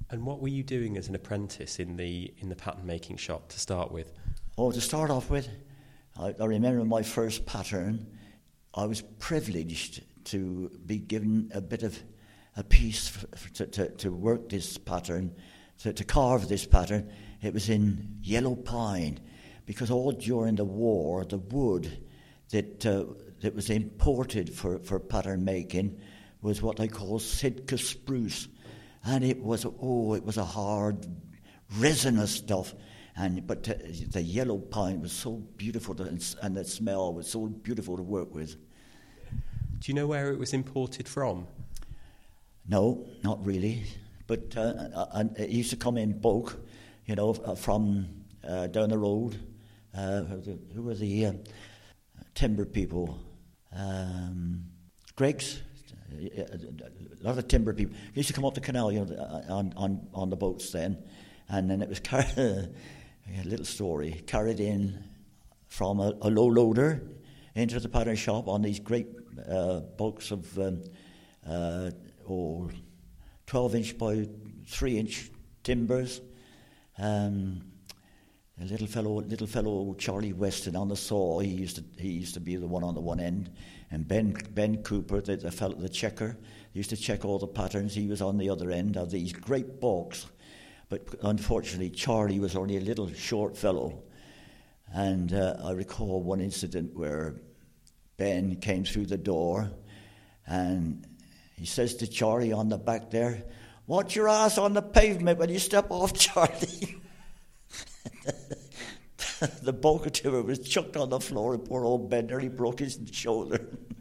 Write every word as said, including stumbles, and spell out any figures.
And what were you doing as an apprentice in the in the pattern making shop to start with? Oh, to start off with, I, I remember my first pattern. I was privileged to be given a bit of a piece for, for, to, to, to work this pattern, to, to carve this pattern. It was in yellow pine, because all during the war, the wood that uh, that was imported for, for pattern making was what I call Sitka spruce. And it was, oh, it was a hard, resinous stuff. And But uh, the yellow pine was so beautiful, to, and the smell was so beautiful to work with. Do you know where it was imported from? No, not really. But uh, and it used to come in bulk, you know, from uh, down the road. Uh, who were the uh, timber people? Um, Greg's. A lot of timber people used to come up the canal, you know, on on, on the boats then, and then it was carried. A little story carried in from a, a low loader into the pattern shop on these great uh, bulks of um, uh, oh, twelve inch by three inch timbers. Um, a little fellow, little fellow Charlie Weston on the saw. He used to he used to be the one on the one end. And Ben Ben Cooper, the, the fellow, the checker, used to check all the patterns. He was on the other end of these great bulks. But unfortunately, Charlie was only a little short fellow. And uh, I recall one incident where Ben came through the door and he says to Charlie on the back there, "Watch your ass on the pavement when you step off, Charlie." The bulk of timber was chucked on the floor, and poor old Ben nearly broke his shoulder.